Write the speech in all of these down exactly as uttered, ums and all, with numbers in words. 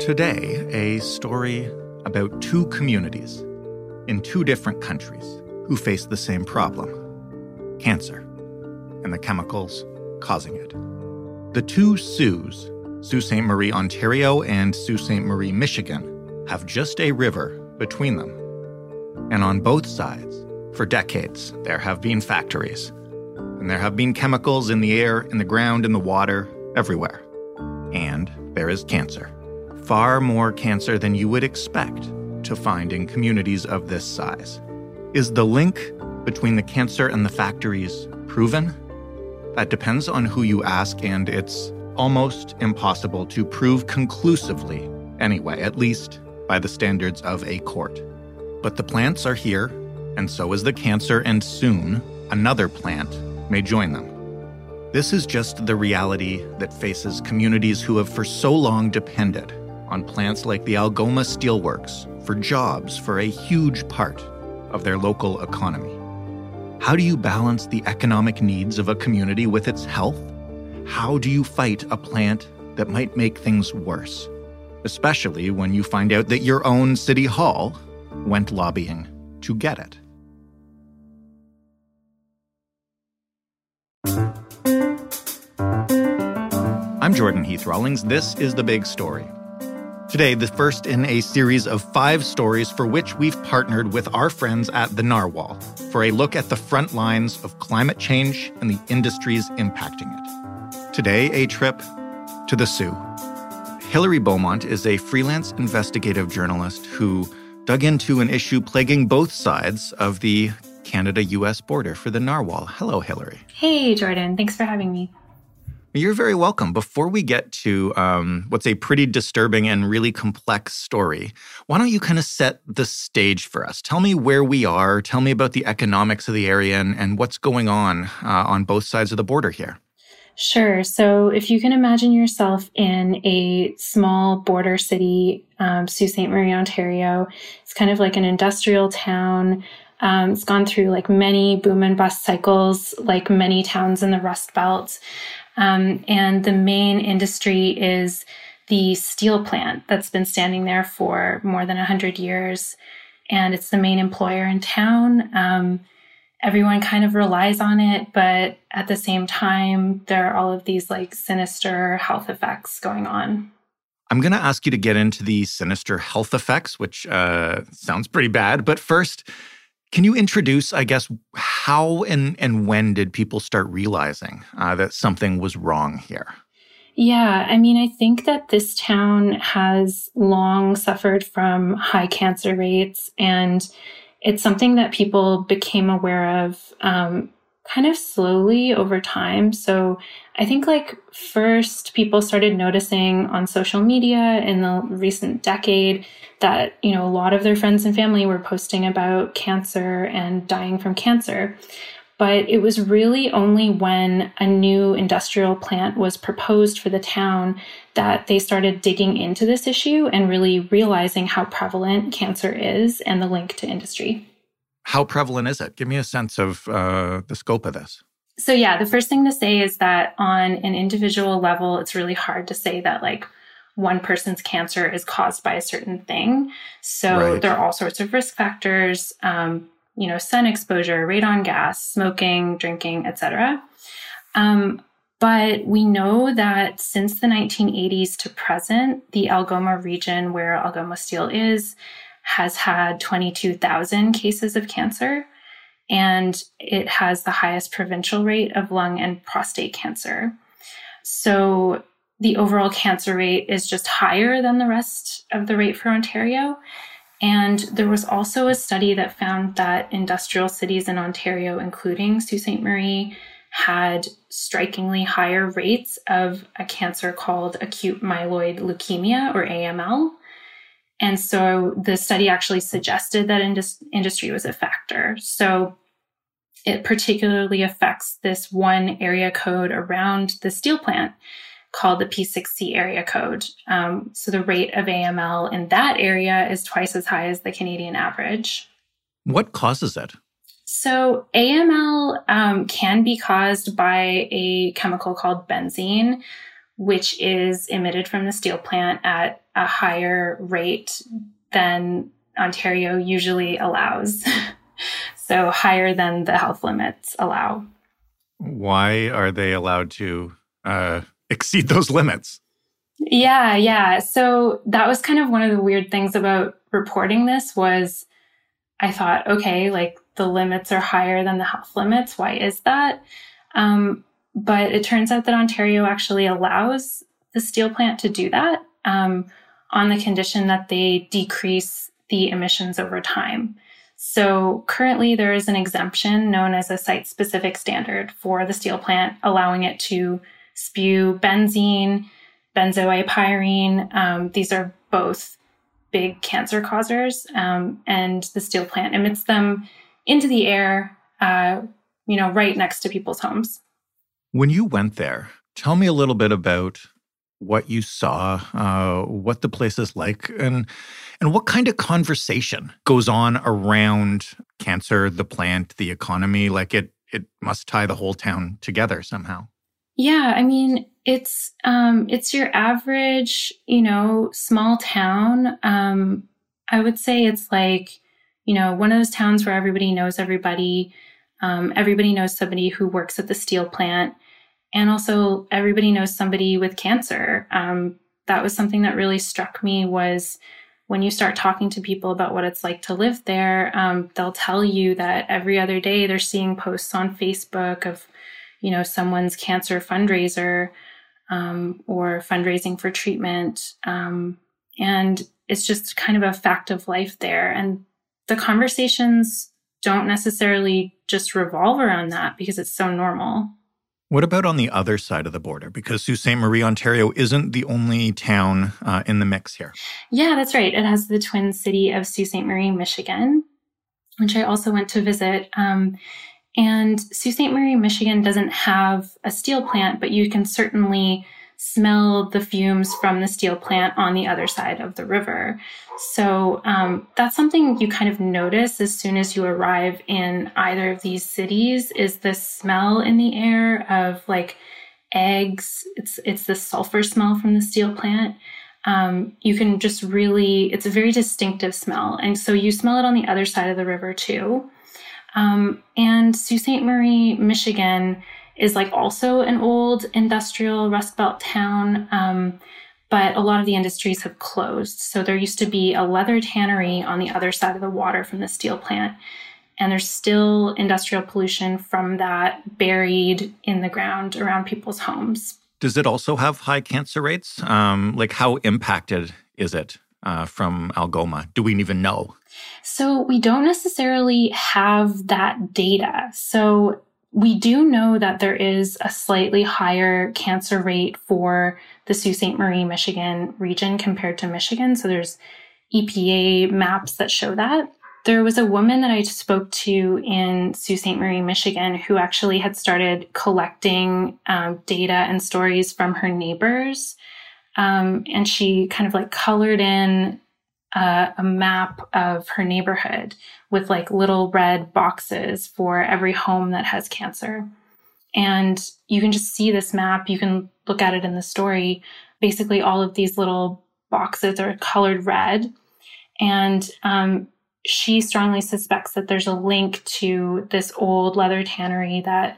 Today, a story about two communities in two different countries who face the same problem: cancer and the chemicals causing it. The two Saults, Sault Ste. Marie, Ontario and Sault Ste. Marie, Michigan, have just a river between them. And on both sides, for decades, there have been factories. And there have been chemicals in the air, in the ground, in the water, everywhere. And there is cancer. Far more cancer than you would expect to find in communities of this size. Is the link between the cancer and the factories proven? That depends on who you ask, and it's almost impossible to prove conclusively anyway, at least by the standards of a court. But the plants are here, and so is the cancer, and soon another plant may join them. This is just the reality that faces communities who have for so long depended on plants like the Algoma Steelworks for jobs for a huge part of their local economy. How do you balance the economic needs of a community with its health? How do you fight a plant that might make things worse? Especially when you find out that your own city hall went lobbying to get it. I'm Jordan Heath Rawlings. This is The Big Story. Today, the first in a series of five stories for which we've partnered with our friends at the Narwhal for a look at the front lines of climate change and the industries impacting it. Today, a trip to the Soo. Hilary Beaumont is a freelance investigative journalist who dug into an issue plaguing both sides of the Canada-U S border for the Narwhal. Hello, Hilary. Hey, Jordan. Thanks for having me. You're very welcome. Before we get to um, what's a pretty disturbing and really complex story, why don't you kind of set the stage for us? Tell me where we are. Tell me about the economics of the area and, and what's going on uh, on both sides of the border here. Sure. So if you can imagine yourself in a small border city, um, Sault Ste. Marie, Ontario, it's kind of like an industrial town. Um, it's gone through like many boom and bust cycles, like many towns in the Rust Belt. Um, and the main industry is the steel plant that's been standing there for more than one hundred years. And it's the main employer in town. Um, everyone kind of relies on it, but at the same time, there are all of these like sinister health effects going on. I'm going to ask you to get into the sinister health effects, which uh, sounds pretty bad. But first, can you introduce, I guess, how and, and when did people start realizing uh, that something was wrong here? Yeah, I mean, I think that this town has long suffered from high cancer rates, and it's something that people became aware of um, kind of slowly over time. So I think like first people started noticing on social media in the recent decade that, you know, a lot of their friends and family were posting about cancer and dying from cancer. But it was really only when a new industrial plant was proposed for the town that they started digging into this issue and really realizing how prevalent cancer is and the link to industry. How prevalent is it? Give me a sense of uh, the scope of this. So yeah, the first thing to say is that on an individual level, it's really hard to say that like one person's cancer is caused by a certain thing. So right. There are all sorts of risk factors, um, you know, sun exposure, radon gas, smoking, drinking, et cetera. Um, but we know that since the nineteen eighties to present, the Algoma region where Algoma Steel is has had twenty-two thousand cases of cancer, and it has the highest provincial rate of lung and prostate cancer. So the overall cancer rate is just higher than the rest of the rate for Ontario. And there was also a study that found that industrial cities in Ontario, including Sault Ste. Marie, had strikingly higher rates of a cancer called acute myeloid leukemia, or A M L. And so the study actually suggested that indus- industry was a factor. So it particularly affects this one area code around the steel plant called the P six C area code. Um, so the rate of A M L in that area is twice as high as the Canadian average. What causes it? So A M L um, can be caused by a chemical called benzene, which is emitted from the steel plant at a higher rate than Ontario usually allows. So higher than the health limits allow. Why are they allowed to uh, exceed those limits? Yeah, yeah. So that was kind of one of the weird things about reporting this was I thought, okay, like the limits are higher than the health limits. Why is that? Um, but it turns out that Ontario actually allows the steel plant to do that um, on the condition that they decrease the emissions over time. So currently there is an exemption known as a site-specific standard for the steel plant, allowing it to spew benzene, benzoylpyrene. Um, these are both big cancer causers, um, and the steel plant emits them into the air, uh, you know, right next to people's homes. When you went there, tell me a little bit about what you saw, uh, what the place is like, and and what kind of conversation goes on around cancer, the plant, the economy. Like it, it must tie the whole town together somehow. Yeah, I mean, it's um, it's your average, you know, small town. Um, I would say it's like, you know, one of those towns where everybody knows everybody. Um, everybody knows somebody who works at the steel plant. And also everybody knows somebody with cancer. Um, that was something that really struck me was when you start talking to people about what it's like to live there, um, they'll tell you that every other day they're seeing posts on Facebook of, you know, someone's cancer fundraiser um, or fundraising for treatment. Um, and it's just kind of a fact of life there. And the conversations don't necessarily just revolve around that because it's so normal. What about on the other side of the border? Because Sault Ste. Marie, Ontario isn't the only town uh, in the mix here. Yeah, that's right. It has the twin city of Sault Ste. Marie, Michigan, which I also went to visit. Um, and Sault Ste. Marie, Michigan doesn't have a steel plant, but you can certainly smell the fumes from the steel plant on the other side of the river. So um, that's something you kind of notice as soon as you arrive in either of these cities is the smell in the air of like eggs. It's it's the sulfur smell from the steel plant. Um, you can just really, it's a very distinctive smell. And so you smell it on the other side of the river too. Um, and Sault Ste. Marie, Michigan is like also an old industrial Rust Belt town, um, but a lot of the industries have closed. So there used to be a leather tannery on the other side of the water from the steel plant, and there's still industrial pollution from that buried in the ground around people's homes. Does it also have high cancer rates? Um, like how impacted is it uh, from Algoma? Do we even know? So we don't necessarily have that data. So we do know that there is a slightly higher cancer rate for the Sault Ste. Marie, Michigan region compared to Michigan. So there's E P A maps that show that. There was a woman that I spoke to in Sault Ste. Marie, Michigan, who actually had started collecting um, data and stories from her neighbors. Um, and she kind of like colored in Uh, a map of her neighborhood with like little red boxes for every home that has cancer. And you can just see this map. You can look at it in the story. Basically, all of these little boxes are colored red. And um, she strongly suspects that there's a link to this old leather tannery that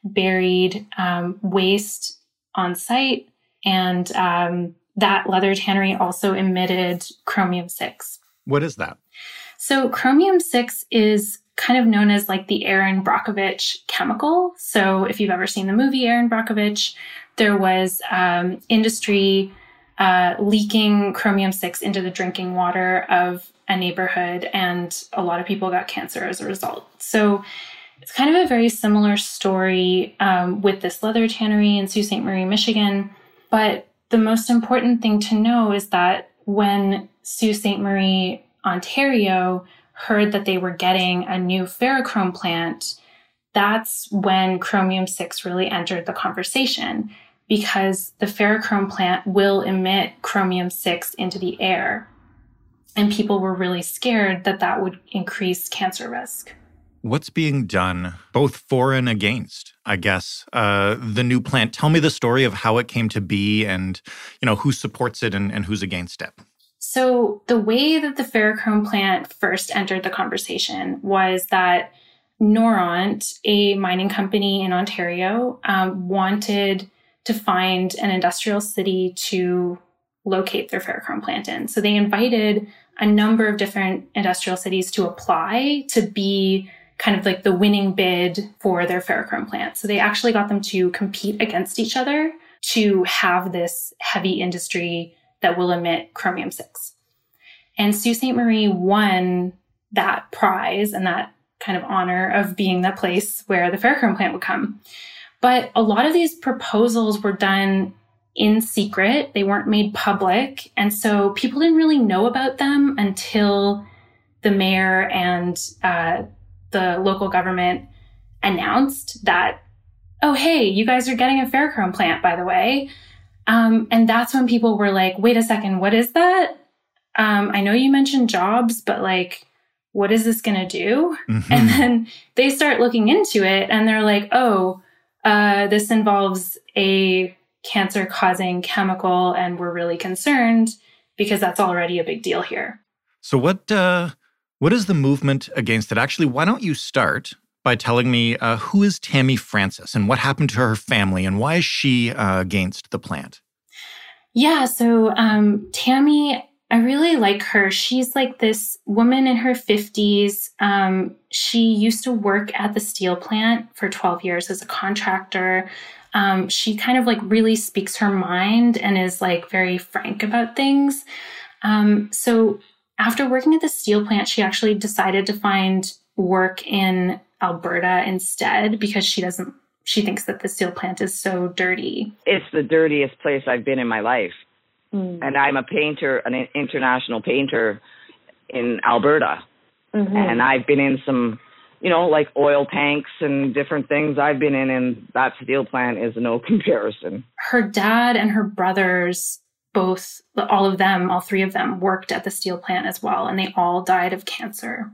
buried um, waste on site. And um, that leather tannery also emitted chromium six. What is that? So chromium six is kind of known as like the Erin Brockovich chemical. So if you've ever seen the movie Erin Brockovich, there was um, industry uh, leaking chromium six into the drinking water of a neighborhood, and a lot of people got cancer as a result. So it's kind of a very similar story um, with this leather tannery in Sault Ste. Marie, Michigan. But the most important thing to know is that when Sault Ste. Marie, Ontario heard that they were getting a new ferrochrome plant, that's when chromium six really entered the conversation, because the ferrochrome plant will emit chromium six into the air. And people were really scared that that would increase cancer risk. what's being done both for and against, I guess, uh, the new plant? Tell me the story of how it came to be and, you know, who supports it and, and who's against it. So the way that the ferrochrome plant first entered the conversation was that Noront, a mining company in Ontario, um, wanted to find an industrial city to locate their ferrochrome plant in. So they invited a number of different industrial cities to apply to be kind of like the winning bid for their ferrochrome plant. So they actually got them to compete against each other to have this heavy industry that will emit chromium six. And Sault Ste. Marie won that prize and that kind of honor of being the place where the ferrochrome plant would come. But a lot of these proposals were done in secret. They weren't made public. And so people didn't really know about them until the mayor and uh, the local government announced that, oh, hey, you guys are getting a ferrochrome plant, by the way. Um, and that's when people were like, wait a second, what is that? Um, I know you mentioned jobs, but like, what is this going to do? Mm-hmm. And then they start looking into it and they're like, oh, uh, this involves a cancer-causing chemical, and we're really concerned because that's already a big deal here. So what uh, what is the movement against it? Actually, why don't you start by telling me uh, who is Tammy Francis and what happened to her family and why is she uh, against the plant? Yeah, so um, Tammy, I really like her. She's like this woman in her fifties. Um, she used to work at the steel plant for twelve years as a contractor. Um, she kind of like really speaks her mind and is like very frank about things. Um, so after working at the steel plant, she actually decided to find work in Alberta instead because she doesn't, she thinks that the steel plant is so dirty. It's the dirtiest place I've been in my life. Mm. And I'm a painter, an international painter in Alberta. Mm-hmm. And I've been in some, you know, like oil tanks and different things I've been in, and that steel plant is no comparison. Her dad and her brothers, both, all of them, all three of them worked at the steel plant as well, and they all died of cancer.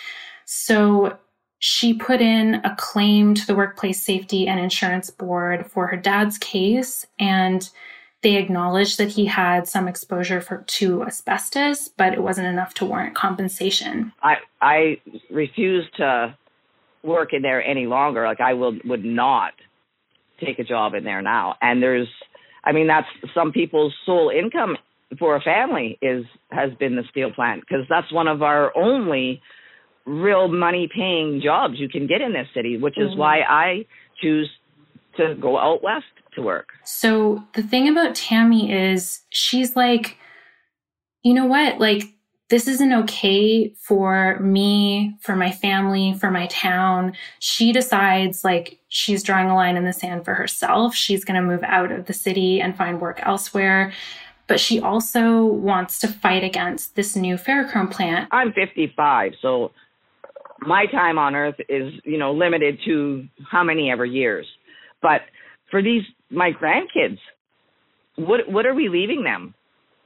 So she put in a claim to the Workplace Safety and Insurance Board for her dad's case, and they acknowledged that he had some exposure for, to asbestos, but it wasn't enough to warrant compensation. I I refuse to work in there any longer. Like I will would not take a job in there now. And there's, I mean, that's some people's sole income for a family is has been the steel plant because that's one of our only real money paying jobs you can get in this city, which is mm-hmm. why I choose to go out west to work. So the thing about Tammy is she's like, you know what? Like, this isn't okay for me, for my family, for my town. She decides like she's drawing a line in the sand for herself. She's going to move out of the city and find work elsewhere. But she also wants to fight against this new ferrochrome plant. I'm fifty-five, so my time on Earth is, you know, limited to how many ever years. But for these, my grandkids, what what are we leaving them?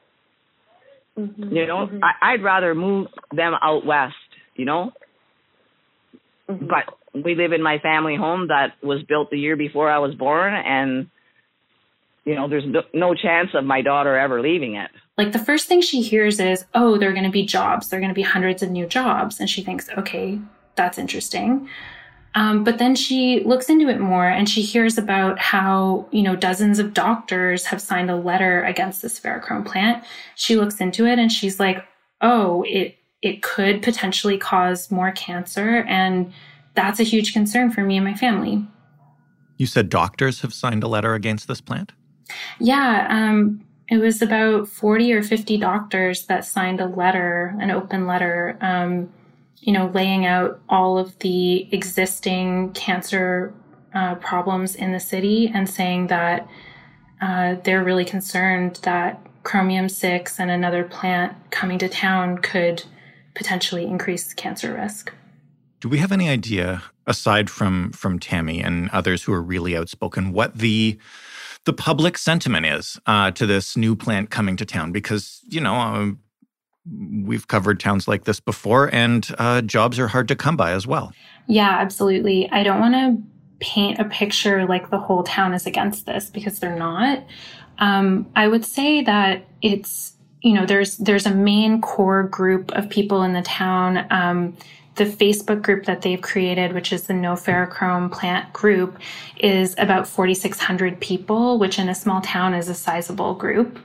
Mm-hmm. You know, mm-hmm. I, I'd rather move them out west, you know. Mm-hmm. But we live in my family home that was built the year before I was born, and, you know, there's no, no chance of my daughter ever leaving it. Like the first thing she hears is, oh, there are going to be jobs. There are going to be hundreds of new jobs. And she thinks, okay, that's interesting. Um, but then she looks into it more and she hears about how, you know, dozens of doctors have signed a letter against this ferrochrome plant. She looks into it and she's like, oh, it it could potentially cause more cancer. And that's a huge concern for me and my family. You said doctors have signed a letter against this plant? Yeah. Um, it was about forty or fifty doctors that signed a letter, an open letter, um, you know, laying out all of the existing cancer uh, problems in the city and saying that uh, they're really concerned that chromium six and another plant coming to town could potentially increase cancer risk. Do we have any idea, aside from from Tammy and others who are really outspoken, what the the public sentiment is uh, to this new plant coming to town? Because, you know, um, we've covered towns like this before, and uh, jobs are hard to come by as well. Yeah, absolutely. I don't want to paint a picture like the whole town is against this, because they're not. Um, I would say that it's, you know, there's there's a main core group of people in the town. Um, the Facebook group that they've created, which is the No Ferrochrome Plant group, is about forty-six hundred people, which in a small town is a sizable group.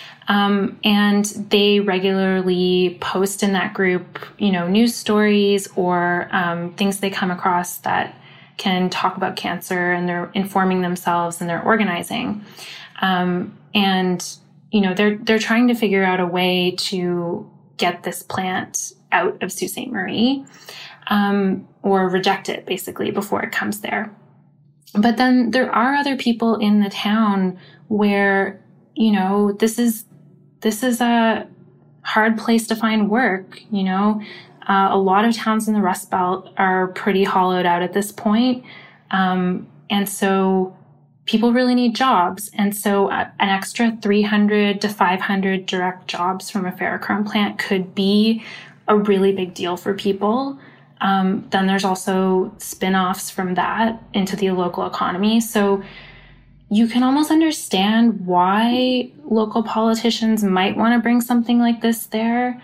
Um, and they regularly post in that group, you know, news stories or um, things they come across that can talk about cancer, and they're informing themselves and they're organizing. Um, and, you know, they're, they're trying to figure out a way to get this plant out of Sault Ste. Marie, um, or reject it basically before it comes there. But then there are other people in the town where, you know, this is, this is a hard place to find work. You know, uh, a lot of towns in the Rust Belt are pretty hollowed out at this point. Um, and so people really need jobs. And so uh, an extra three hundred to five hundred direct jobs from a ferrochrome plant could be a really big deal for people. Um, then there's also spin-offs from that into the local economy. So you can almost understand why local politicians might want to bring something like this there.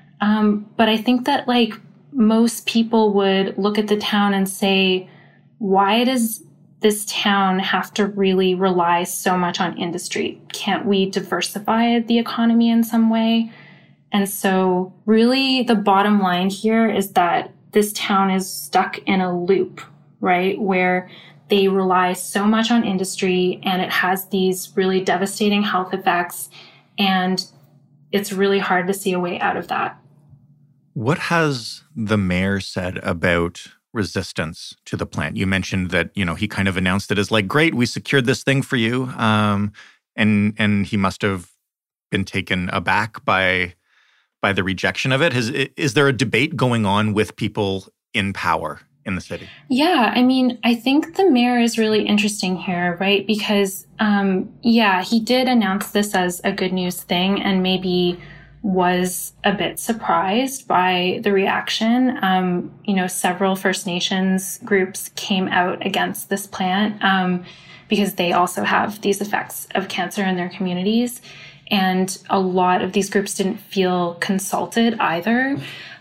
Um, but I think that like most people would look at the town and say, why does this town have to really rely so much on industry? Can't we diversify the economy in some way? And so really the bottom line here is that this town is stuck in a loop, right? Where they rely so much on industry and it has these really devastating health effects, and it's really hard to see a way out of that. What has the mayor said about resistance to the plant? You mentioned that, you know, he kind of announced it as like, great, we secured this thing for you. Um, and and he must have been taken aback by by the rejection of it. Has, is there a debate going on with people in power in the city? Yeah, I mean, I think the mayor is really interesting here, right? Because, um, yeah, he did announce this as a good news thing and maybe was a bit surprised by the reaction. Um, you know, several First Nations groups came out against this plant um, because they also have these effects of cancer in their communities. And a lot of these groups didn't feel consulted either.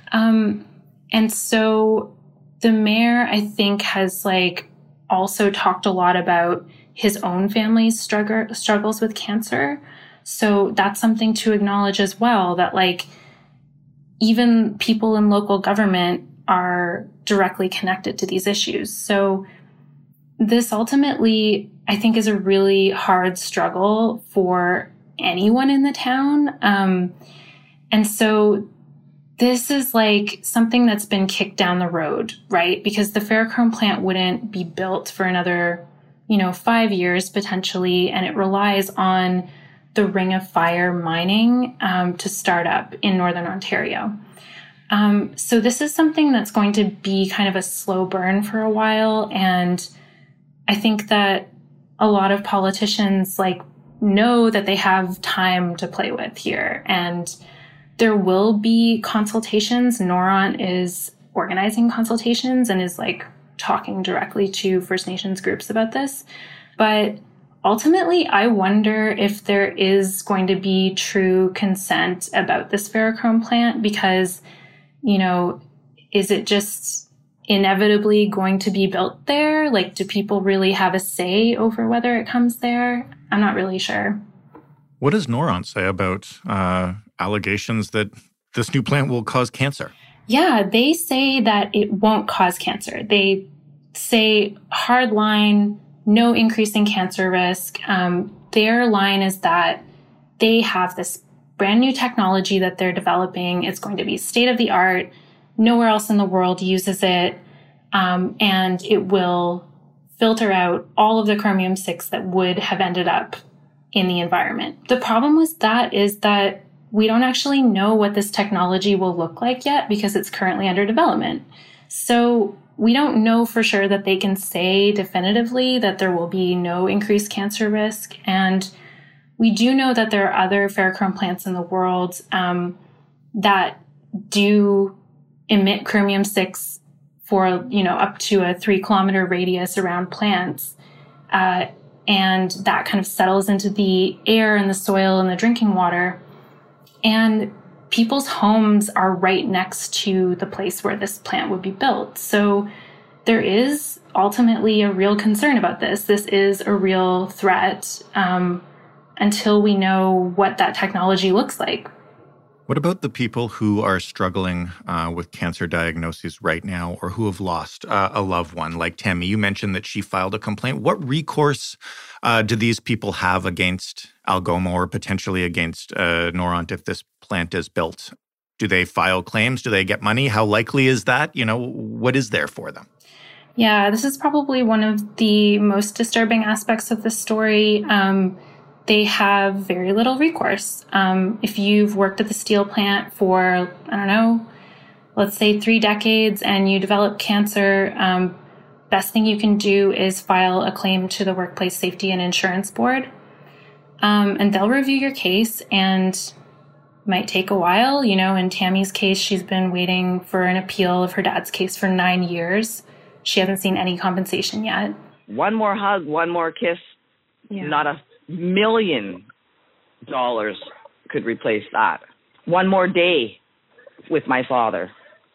Um, and so the mayor, I think, has like also talked a lot about his own family's struggle, struggles with cancer. So that's something to acknowledge as well, that like even people in local government are directly connected to these issues. So this ultimately, I think, is a really hard struggle for anyone in the town. Um, and so this is like something that's been kicked down the road, right? Because the ferrochrome plant wouldn't be built for another, you know, five years potentially, and it relies on the Ring of Fire mining um, to start up in Northern Ontario. Um, so this is something that's going to be kind of a slow burn for a while. And I think that a lot of politicians like know that they have time to play with here. And there will be consultations. Noront is organizing consultations and is like talking directly to First Nations groups about this. But ultimately, I wonder if there is going to be true consent about this ferrochrome plant because, you know, is it just inevitably going to be built there? Like, do people really have a say over whether it comes there? I'm not really sure. What does Noront say about uh, allegations that this new plant will cause cancer? Yeah, they say that it won't cause cancer. They say hard line, no increase in cancer risk. Um, their line is that they have this brand new technology that they're developing. It's going to be state of the art. Nowhere else in the world uses it. Um, and it will filter out all of the chromium six that would have ended up in the environment. The problem with that is that we don't actually know what this technology will look like yet because it's currently under development. So we don't know for sure that they can say definitively that there will be no increased cancer risk. And we do know that there are other ferrochrome plants in the world um, that do emit chromium six for, you know, up to a three kilometer radius around plants. Uh, and that kind of settles into the air and the soil and the drinking water. And people's homes are right next to the place where this plant would be built. So there is ultimately a real concern about this. This is a real threat um, until we know what that technology looks like. What about the people who are struggling uh, with cancer diagnoses right now or who have lost uh, a loved one? Like Tammy, you mentioned that she filed a complaint. What recourse uh, do these people have against Algoma or potentially against uh, Noront if this plant is built? Do they file claims? Do they get money? How likely is that? You know, what is there for them? Yeah, this is probably one of the most disturbing aspects of the story. Um, they have very little recourse. Um, if you've worked at the steel plant for, I don't know, let's say three decades and you develop cancer, um, best thing you can do is file a claim to the Workplace Safety and Insurance Board. Um, and they'll review your case and might take a while. You know, in Tammy's case, she's been waiting for an appeal of her dad's case for nine years. She hasn't seen any compensation yet. One more hug, one more kiss, yeah. Not a million dollars could replace that. One more day with my father,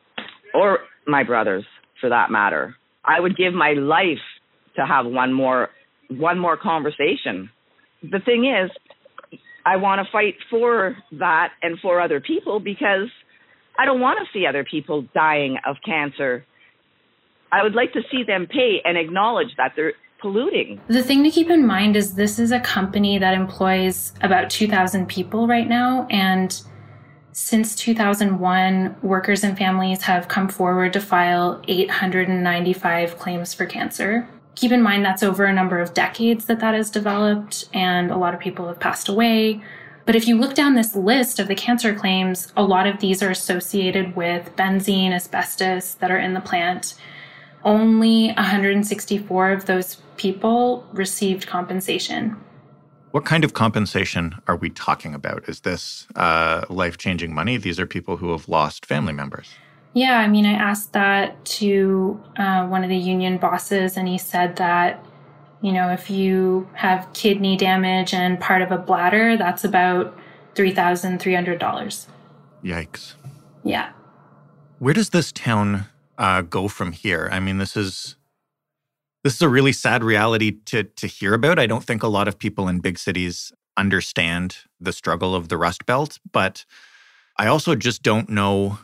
or my brothers, for that matter. I would give my life to have one more, one more conversation. The thing is, I want to fight for that and for other people because I don't want to see other people dying of cancer. I would like to see them pay and acknowledge that they're polluting. The thing to keep in mind is this is a company that employs about two thousand people right now. And since two thousand one, workers and families have come forward to file eight hundred ninety-five claims for cancer. Keep in mind that's over a number of decades that that has developed, and a lot of people have passed away. But if you look down this list of the cancer claims, a lot of these are associated with benzene, asbestos that are in the plant. Only one hundred sixty-four of those people received compensation. What kind of compensation are we talking about? Is this uh, life-changing money? These are people who have lost family members. Yeah, I mean, I asked that to uh, one of the union bosses, and he said that, you know, if you have kidney damage and part of a bladder, that's about three thousand three hundred dollars. Yikes. Yeah. Where does this town uh, go from here? I mean, this is this is a really sad reality to to hear about. I don't think a lot of people in big cities understand the struggle of the Rust Belt, but I also just don't know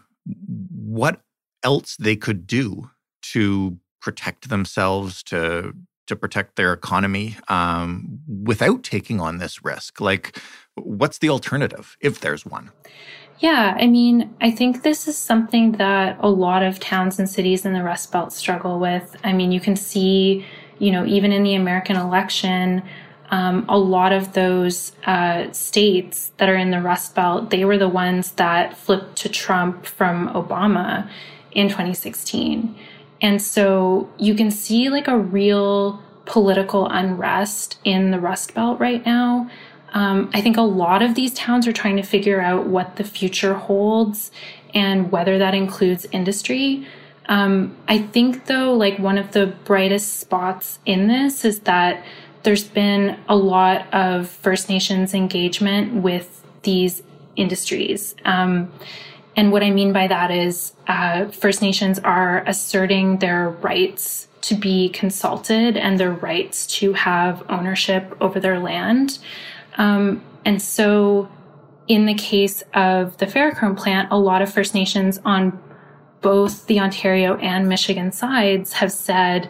what else they could do to protect themselves, to to protect their economy um, without taking on this risk. Like, what's the alternative, if there's one? Yeah, I mean, I think this is something that a lot of towns and cities in the Rust Belt struggle with. I mean, you can see, you know, even in the American election, um, a lot of those uh, states that are in the Rust Belt, they were the ones that flipped to Trump from Obama in twenty sixteen. And so you can see like a real political unrest in the Rust Belt right now. Um, I think a lot of these towns are trying to figure out what the future holds and whether that includes industry. Um, I think, though, like one of the brightest spots in this is that there's been a lot of First Nations engagement with these industries. Um, and what I mean by that is uh, First Nations are asserting their rights to be consulted and their rights to have ownership over their land. Um, and so in the case of the ferrochrome plant, a lot of First Nations on both the Ontario and Michigan sides have said,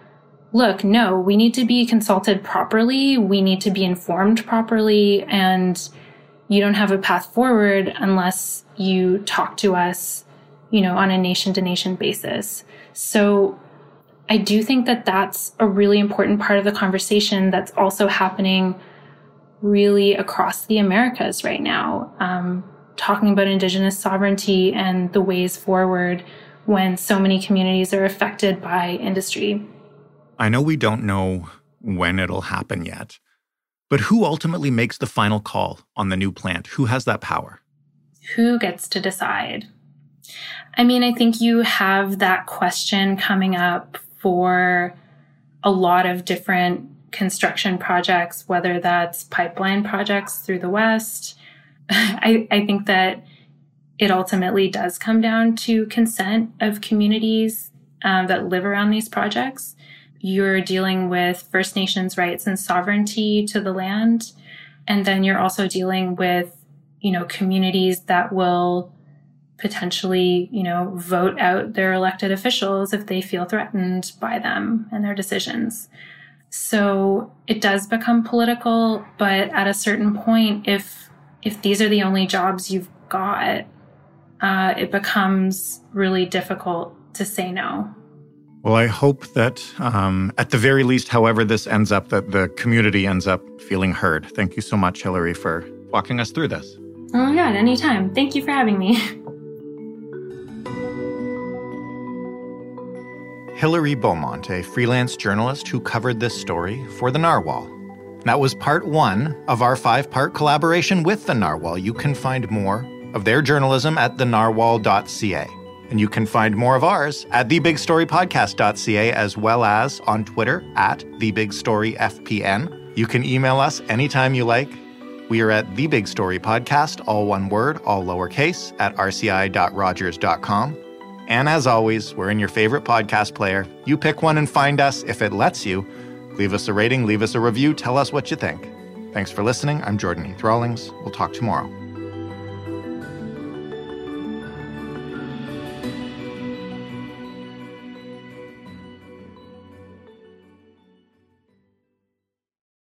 look, no, we need to be consulted properly. We need to be informed properly. And you don't have a path forward unless you talk to us, you know, on a nation to nation basis. So I do think that that's a really important part of the conversation that's also happening really across the Americas right now, um, talking about Indigenous sovereignty and the ways forward when so many communities are affected by industry. I know we don't know when it'll happen yet, but who ultimately makes the final call on the new plant? Who has that power? Who gets to decide? I mean, I think you have that question coming up for a lot of different construction projects, whether that's pipeline projects through the West. I, I think that it ultimately does come down to consent of communities um, that live around these projects. You're dealing with First Nations rights and sovereignty to the land. And then you're also dealing with, you know, communities that will potentially, you know, vote out their elected officials if they feel threatened by them and their decisions. So it does become political, but at a certain point, if if these are the only jobs you've got, uh, it becomes really difficult to say no. Well, I hope that um, at the very least, however this ends up, that the community ends up feeling heard. Thank you so much, Hilary, for walking us through this. Oh my God, anytime. Thank you for having me. Hilary Beaumont, a freelance journalist who covered this story for The Narwhal. That was part one of our five-part collaboration with The Narwhal. You can find more of their journalism at the narwhal dot c a. And you can find more of ours at the big story podcast dot c a, as well as on Twitter at the big story f p n. You can email us anytime you like. We are at The Big Story Podcast, all one word, all lowercase, at r c i dot rogers dot com. And as always, we're in your favorite podcast player. You pick one and find us if it lets you. Leave us a rating, leave us a review, tell us what you think. Thanks for listening. I'm Jordan Heath Rawlings. We'll talk tomorrow.